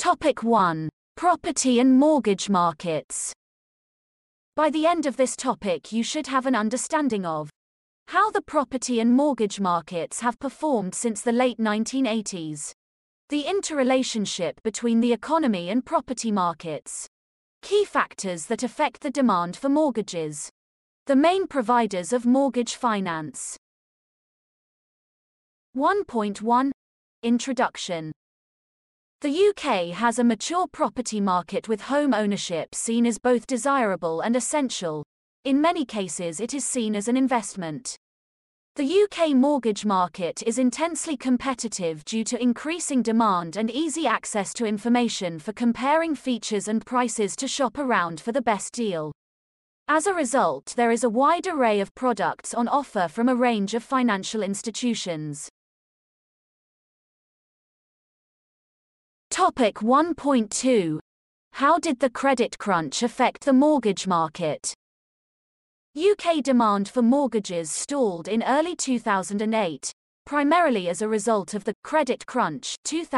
Topic 1. Property and mortgage markets. By the end of this topic you should have an understanding of how the property and mortgage markets have performed since the late 1980s. The interrelationship between the economy and property markets. Key factors that affect the demand for mortgages. The main providers of mortgage finance. 1.1. Introduction. The UK has a mature property market with home ownership seen as both desirable and essential. In many cases it is seen as an investment. The UK mortgage market is intensely competitive due to increasing demand and easy access to information for comparing features and prices to shop around for the best deal. As a result, there is a wide array of products on offer from a range of financial institutions. Topic 1.2. How did the credit crunch affect the mortgage market? UK demand for mortgages stalled in early 2008, primarily as a result of the credit crunch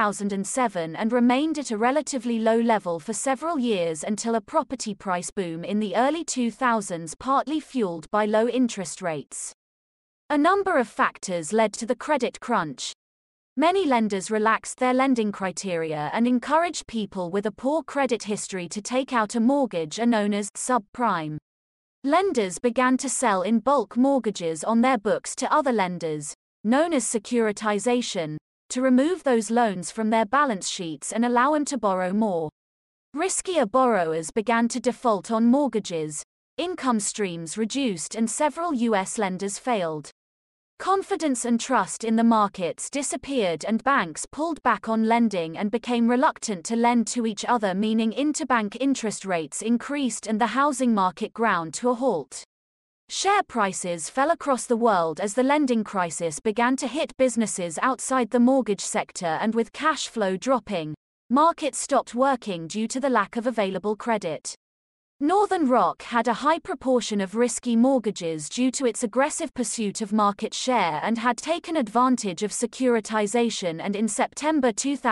2007 and remained at a relatively low level for several years until a property price boom in the early 2000s, partly fueled by low interest rates. A number of factors led to the credit crunch. Many lenders relaxed their lending criteria and encouraged people with a poor credit history to take out a mortgage, known as subprime. Lenders began to sell in bulk mortgages on their books to other lenders, known as securitization, to remove those loans from their balance sheets and allow them to borrow more. Riskier borrowers began to default on mortgages, income streams reduced, and several US lenders failed. Confidence and trust in the markets disappeared and banks pulled back on lending and became reluctant to lend to each other, meaning interbank interest rates increased and the housing market ground to a halt. Share prices fell across the world as the lending crisis began to hit businesses outside the mortgage sector, and with cash flow dropping, markets stopped working due to the lack of available credit. Northern Rock had a high proportion of risky mortgages due to its aggressive pursuit of market share and had taken advantage of securitization, and in September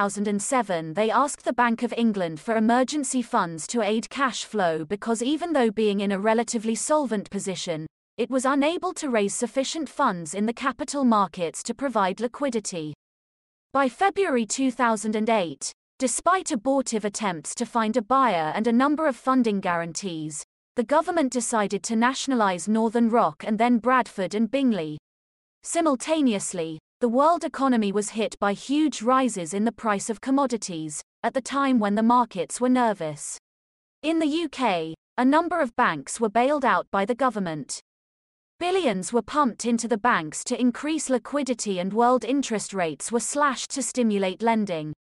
2007 they asked the Bank of England for emergency funds to aid cash flow because, even though being in a relatively solvent position, it was unable to raise sufficient funds in the capital markets to provide liquidity. By February 2008, despite abortive attempts to find a buyer and a number of funding guarantees, the government decided to nationalize Northern Rock and then Bradford and Bingley. Simultaneously, the world economy was hit by huge rises in the price of commodities, at the time when the markets were nervous. In the UK, a number of banks were bailed out by the government. Billions were pumped into the banks to increase liquidity and world interest rates were slashed to stimulate lending.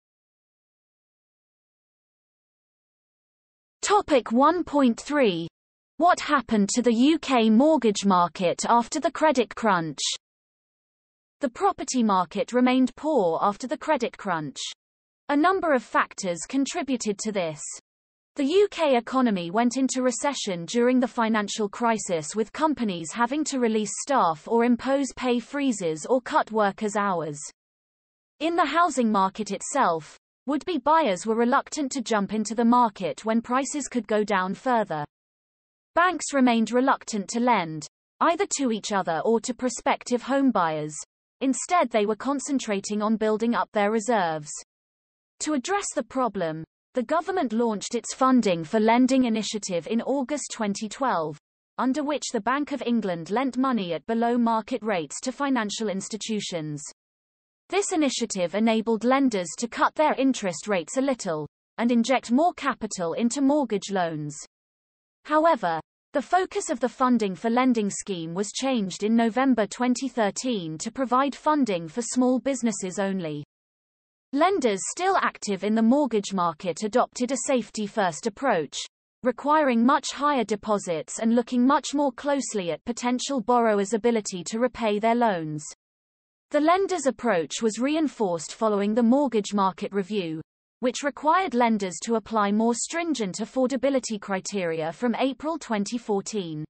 Topic 1.3. What happened to the UK mortgage market after the credit crunch? The property market remained poor after the credit crunch. A number of factors contributed to this. The UK economy went into recession during the financial crisis, with companies having to release staff or impose pay freezes or cut workers' hours. In the housing market itself, would-be buyers were reluctant to jump into the market when prices could go down further. Banks remained reluctant to lend, either to each other or to prospective home buyers. Instead, they were concentrating on building up their reserves. To address the problem, the government launched its Funding for Lending initiative in August 2012, under which the Bank of England lent money at below-market rates to financial institutions. This initiative enabled lenders to cut their interest rates a little, and inject more capital into mortgage loans. However, the focus of the Funding for Lending scheme was changed in November 2013 to provide funding for small businesses only. Lenders still active in the mortgage market adopted a safety-first approach, requiring much higher deposits and looking much more closely at potential borrowers' ability to repay their loans. The lender's approach was reinforced following the Mortgage Market Review, which required lenders to apply more stringent affordability criteria from April 2014.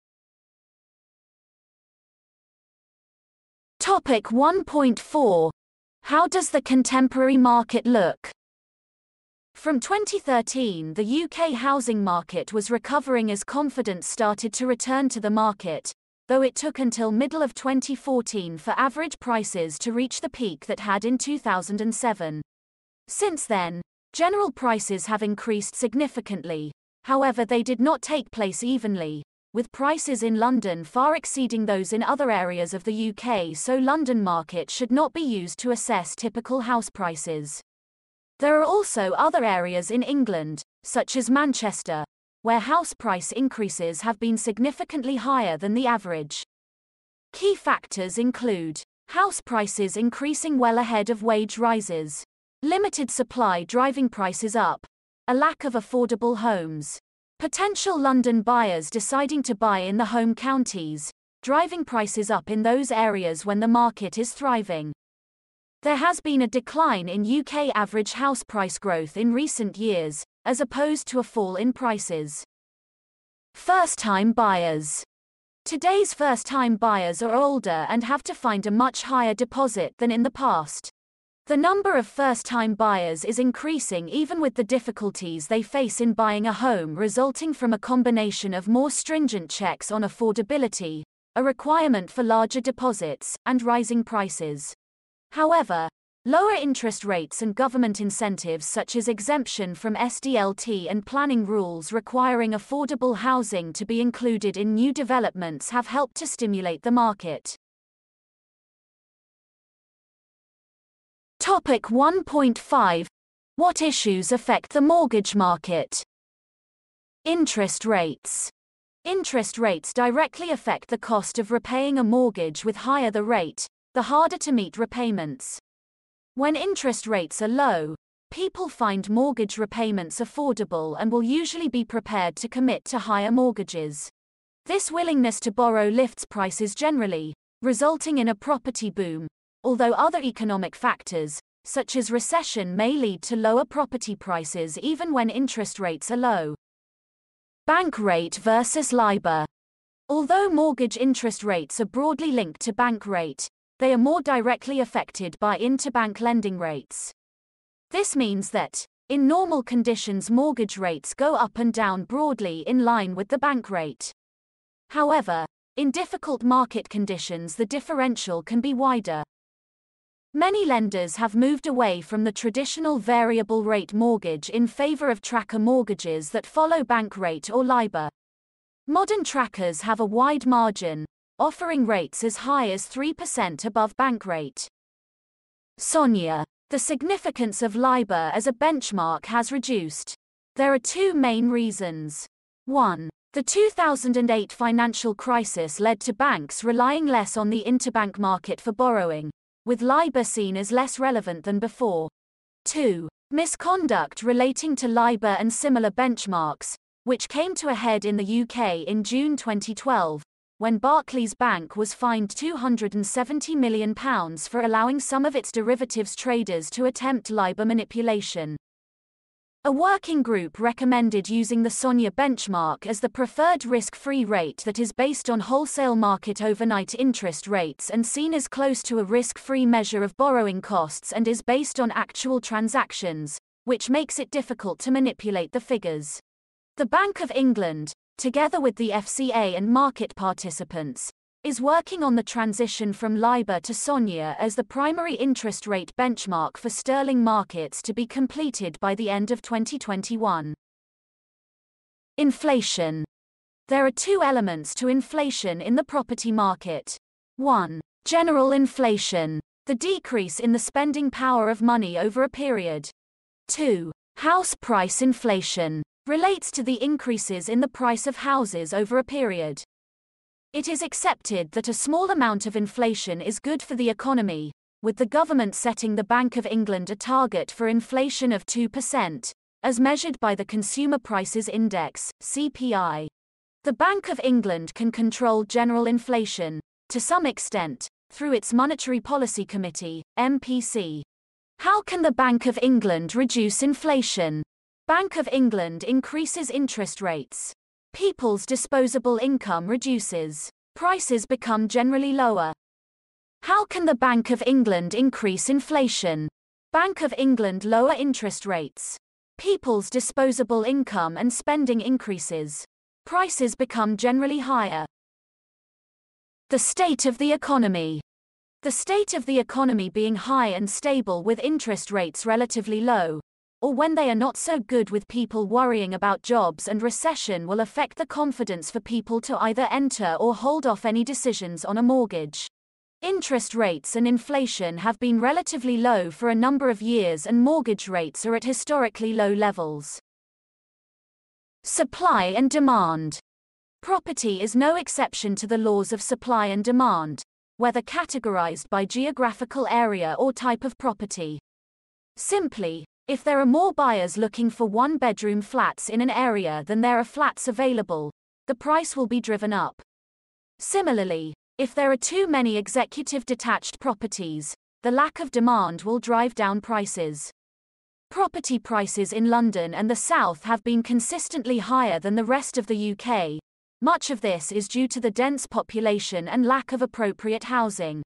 Topic 1.4. How does the contemporary market look? From 2013, the UK housing market was recovering as confidence started to return to the market, though it took until middle of 2014 for average prices to reach the peak that had in 2007. Since then, general prices have increased significantly, however they did not take place evenly, with prices in London far exceeding those in other areas of the UK, so London market should not be used to assess typical house prices. There are also other areas in England, such as Manchester, where house price increases have been significantly higher than the average. Key factors include house prices increasing well ahead of wage rises, limited supply driving prices up, a lack of affordable homes, potential London buyers deciding to buy in the home counties, driving prices up in those areas when the market is thriving. There has been a decline in UK average house price growth in recent years, as opposed to a fall in prices. First-time buyers. Today's first-time buyers are older and have to find a much higher deposit than in the past. The number of first-time buyers is increasing even with the difficulties they face in buying a home resulting from a combination of more stringent checks on affordability, a requirement for larger deposits, and rising prices. However, lower interest rates and government incentives such as exemption from SDLT and planning rules requiring affordable housing to be included in new developments have helped to stimulate the market. Topic 1.5. What issues affect the mortgage market? Interest rates. Interest rates directly affect the cost of repaying a mortgage. With higher the rate, the harder to meet repayments. When interest rates are low, people find mortgage repayments affordable and will usually be prepared to commit to higher mortgages. This willingness to borrow lifts prices generally, resulting in a property boom, although other economic factors, such as recession, may lead to lower property prices even when interest rates are low. Bank rate versus LIBOR. Although mortgage interest rates are broadly linked to bank rate, they are more directly affected by interbank lending rates. This means that, in normal conditions, mortgage rates go up and down broadly in line with the bank rate. However, in difficult market conditions, the differential can be wider. Many lenders have moved away from the traditional variable rate mortgage in favor of tracker mortgages that follow bank rate or LIBOR. Modern trackers have a wide margin, offering rates as high as 3% above bank rate. SONIA. The significance of LIBOR as a benchmark has reduced. There are two main reasons. 1. The 2008 financial crisis led to banks relying less on the interbank market for borrowing, with LIBOR seen as less relevant than before. 2. Misconduct relating to LIBOR and similar benchmarks, which came to a head in the UK in June 2012, when Barclays Bank was fined £270 million for allowing some of its derivatives traders to attempt LIBOR manipulation. A working group recommended using the SONIA benchmark as the preferred risk-free rate that is based on wholesale market overnight interest rates and seen as close to a risk-free measure of borrowing costs and is based on actual transactions, which makes it difficult to manipulate the figures. The Bank of England, together with the FCA and market participants, is working on the transition from LIBOR to SONIA as the primary interest rate benchmark for sterling markets to be completed by the end of 2021. Inflation. There are two elements to inflation in the property market. 1. General inflation, the decrease in the spending power of money over a period. 2. House price inflation, relates to the increases in the price of houses over a period. It is accepted that a small amount of inflation is good for the economy, with the government setting the Bank of England a target for inflation of 2%, as measured by the Consumer Prices Index, CPI. The Bank of England can control general inflation, to some extent, through its Monetary Policy Committee, MPC. How can the Bank of England reduce inflation? Bank of England increases interest rates. People's disposable income reduces. Prices become generally lower. How can the Bank of England increase inflation? Bank of England lower interest rates. People's disposable income and spending increases. Prices become generally higher. The state of the economy. The state of the economy being high and stable with interest rates relatively low, or when they are not so good with people worrying about jobs and recession, will affect the confidence for people to either enter or hold off any decisions on a mortgage. Interest rates and inflation have been relatively low for a number of years and mortgage rates are at historically low levels. Supply and demand. Property is no exception to the laws of supply and demand, whether categorized by geographical area or type of property. Simply, if there are more buyers looking for one-bedroom flats in an area than there are flats available, the price will be driven up. Similarly, if there are too many executive detached properties, the lack of demand will drive down prices. Property prices in London and the South have been consistently higher than the rest of the UK. Much of this is due to the dense population and lack of appropriate housing.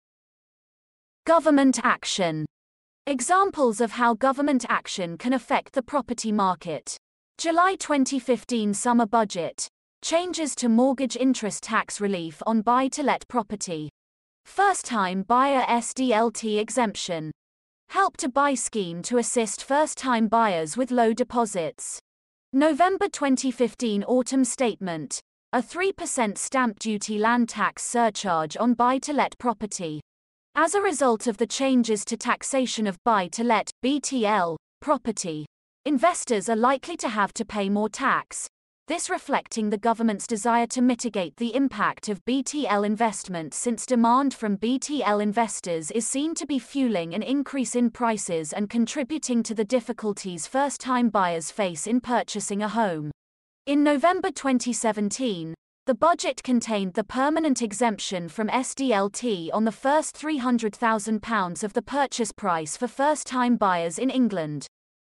Government action. Examples of how government action can affect the property market. July 2015 Summer Budget. Changes to mortgage interest tax relief on buy-to-let property. First-time buyer SDLT exemption. Help to Buy scheme to assist first-time buyers with low deposits. November 2015 Autumn Statement. A 3% stamp duty land tax surcharge on buy-to-let property. As a result of the changes to taxation of buy-to-let (BTL) property, investors are likely to have to pay more tax, this reflecting the government's desire to mitigate the impact of BTL investment, since demand from BTL investors is seen to be fueling an increase in prices and contributing to the difficulties first-time buyers face in purchasing a home. In November 2017, the budget contained the permanent exemption from SDLT on the first £300,000 of the purchase price for first-time buyers in England.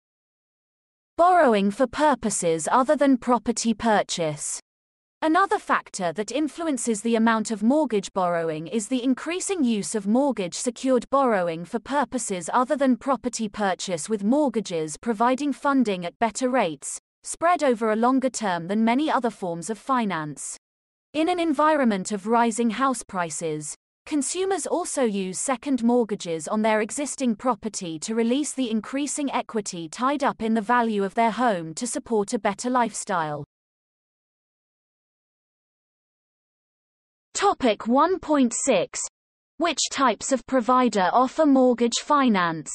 Borrowing for purposes other than property purchase. Another factor that influences the amount of mortgage borrowing is the increasing use of mortgage-secured borrowing for purposes other than property purchase, with mortgages providing funding at better rates, spread over a longer term than many other forms of finance. In an environment of rising house prices, consumers also use second mortgages on their existing property to release the increasing equity tied up in the value of their home to support a better lifestyle. Topic 1.6. Which types of provider offer mortgage finance?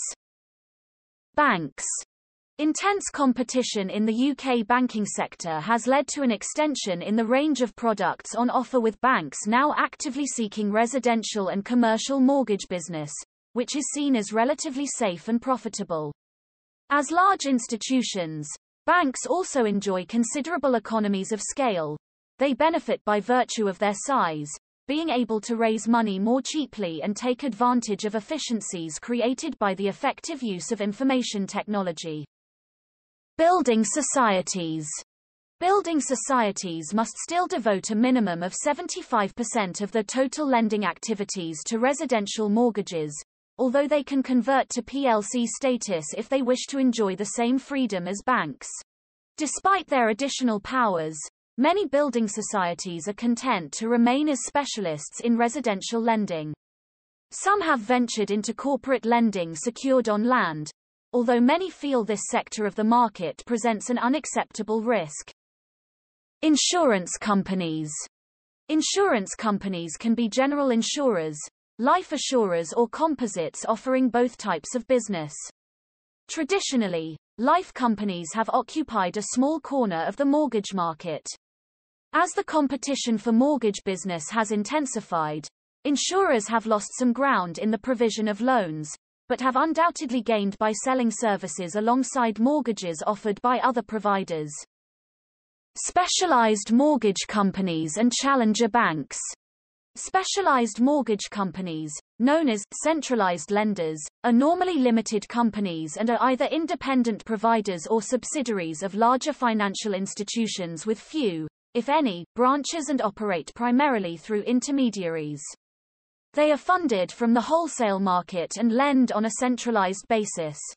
Banks. Intense competition in the UK banking sector has led to an extension in the range of products on offer, with banks now actively seeking residential and commercial mortgage business, which is seen as relatively safe and profitable. As large institutions, banks also enjoy considerable economies of scale. They benefit by virtue of their size, being able to raise money more cheaply and take advantage of efficiencies created by the effective use of information technology. Building societies. Building societies must still devote a minimum of 75% of their total lending activities to residential mortgages, although they can convert to PLC status if they wish to enjoy the same freedom as banks. Despite their additional powers, many building societies are content to remain as specialists in residential lending. Some have ventured into corporate lending secured on land, although many feel this sector of the market presents an unacceptable risk. Insurance companies. Insurance companies can be general insurers, life assurers, or composites, offering both types of business. Traditionally, life companies have occupied a small corner of the mortgage market. As the competition for mortgage business has intensified, insurers have lost some ground in the provision of loans, but have undoubtedly gained by selling services alongside mortgages offered by other providers. Specialized mortgage companies and challenger banks. Specialized mortgage companies, known as centralized lenders, are normally limited companies and are either independent providers or subsidiaries of larger financial institutions with few, if any, branches, and operate primarily through intermediaries. They are funded from the wholesale market and lend on a centralized basis.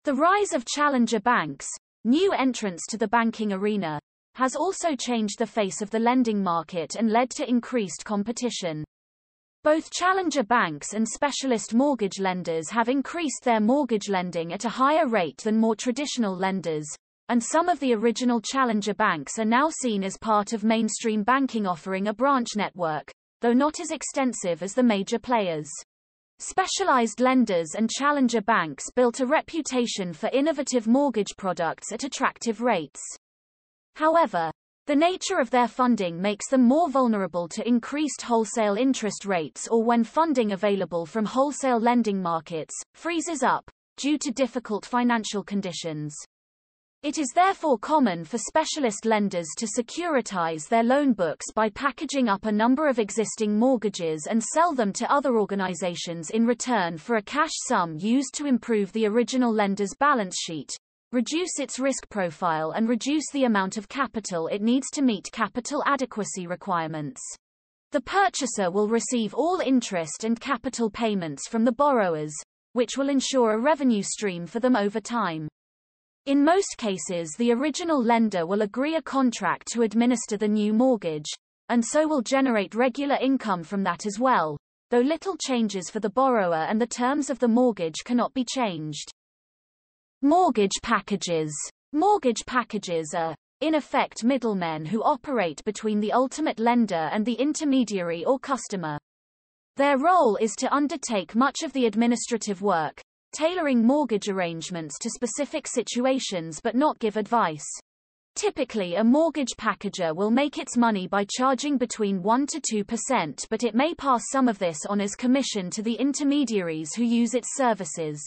The rise of challenger banks, new entrants to the banking arena, has also changed the face of the lending market and led to increased competition. Both challenger banks and specialist mortgage lenders have increased their mortgage lending at a higher rate than more traditional lenders, and some of the original challenger banks are now seen as part of mainstream banking offering a branch network, though not as extensive as the major players. Specialized lenders and challenger banks built a reputation for innovative mortgage products at attractive rates. However, the nature of their funding makes them more vulnerable to increased wholesale interest rates or when funding available from wholesale lending markets freezes up due to difficult financial conditions. It is therefore common for specialist lenders to securitize their loan books by packaging up a number of existing mortgages and sell them to other organizations in return for a cash sum used to improve the original lender's balance sheet, reduce its risk profile and reduce the amount of capital it needs to meet capital adequacy requirements. The purchaser will receive all interest and capital payments from the borrowers, which will ensure a revenue stream for them over time. In most cases, the original lender will agree a contract to administer the new mortgage, and so will generate regular income from that as well, though little changes for the borrower and the terms of the mortgage cannot be changed. Mortgage packages. Mortgage packages are, in effect, middlemen who operate between the ultimate lender and the intermediary or customer. Their role is to undertake much of the administrative work, tailoring mortgage arrangements to specific situations but not give advice. Typically, a mortgage packager will make its money by charging between 1% to 2%, but it may pass some of this on as commission to the intermediaries who use its services.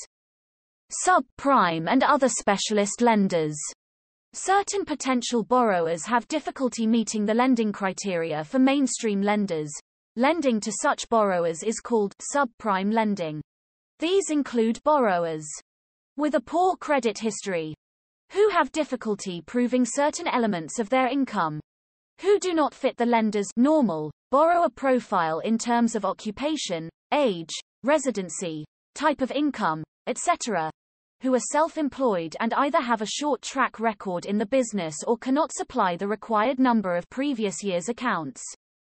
Subprime and other specialist lenders. Certain potential borrowers have difficulty meeting the lending criteria for mainstream lenders. Lending to such borrowers is called subprime lending. These include borrowers with a poor credit history, who have difficulty proving certain elements of their income, who do not fit the lender's normal borrower profile in terms of occupation, age, residency, type of income, etc., who are self-employed and either have a short track record in the business or cannot supply the required number of previous year's accounts.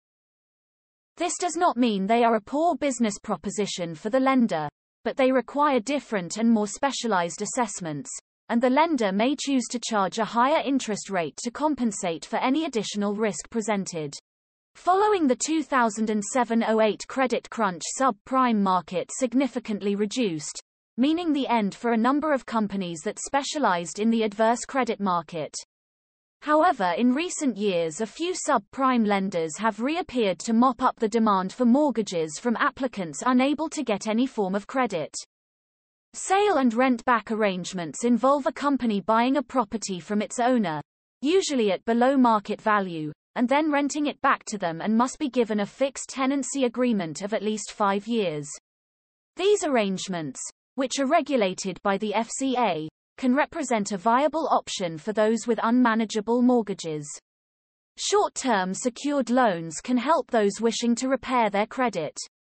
This does not mean they are a poor business proposition for the lender, but they require different and more specialized assessments, and the lender may choose to charge a higher interest rate to compensate for any additional risk presented. Following the 2007-08 credit crunch, subprime market significantly reduced, meaning the end for a number of companies that specialized in the adverse credit market. However, in recent years a few subprime lenders have reappeared to mop up the demand for mortgages from applicants unable to get any form of credit. Sale and rent-back arrangements involve a company buying a property from its owner, usually at below market value, and then renting it back to them and must be given a fixed tenancy agreement of at least 5 years. These arrangements, which are regulated by the FCA, can represent a viable option for those with unmanageable mortgages. Short-term secured loans can help those wishing to repair their credit.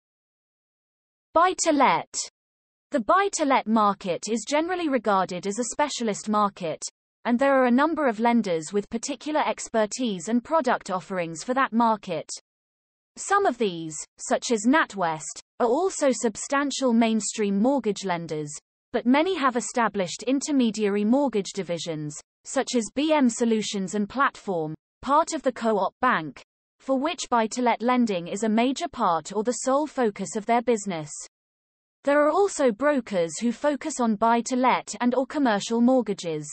Buy-to-let. The buy-to-let market is generally regarded as a specialist market, and there are a number of lenders with particular expertise and product offerings for that market. Some of these, such as NatWest, are also substantial mainstream mortgage lenders, but many have established intermediary mortgage divisions, such as BM Solutions and Platform, part of the Co-op Bank, for which buy-to-let lending is a major part or the sole focus of their business. There are also brokers who focus on buy-to-let and/or commercial mortgages.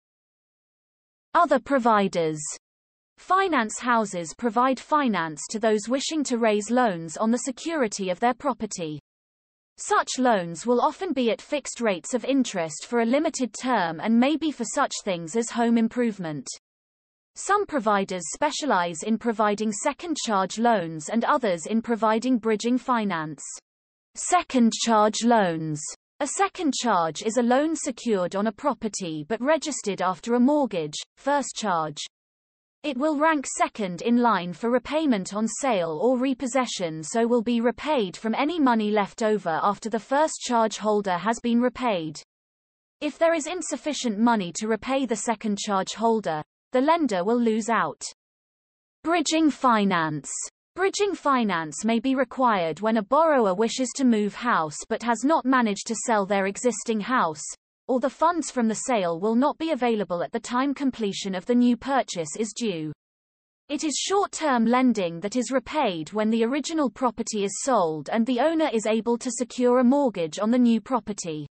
Other providers. Finance houses provide finance to those wishing to raise loans on the security of their property. Such loans will often be at fixed rates of interest for a limited term and may be for such things as home improvement. Some providers specialize in providing second charge loans and others in providing bridging finance. Second charge loans. A second charge is a loan secured on a property but registered after a mortgage, first charge. It will rank second in line for repayment on sale or repossession, so will be repaid from any money left over after the first charge holder has been repaid. If there is insufficient money to repay the second charge holder, the lender will lose out. Bridging finance. Bridging finance may be required when a borrower wishes to move house but has not managed to sell their existing house, or the funds from the sale will not be available at the time completion of the new purchase is due. It is short-term lending that is repaid when the original property is sold and the owner is able to secure a mortgage on the new property.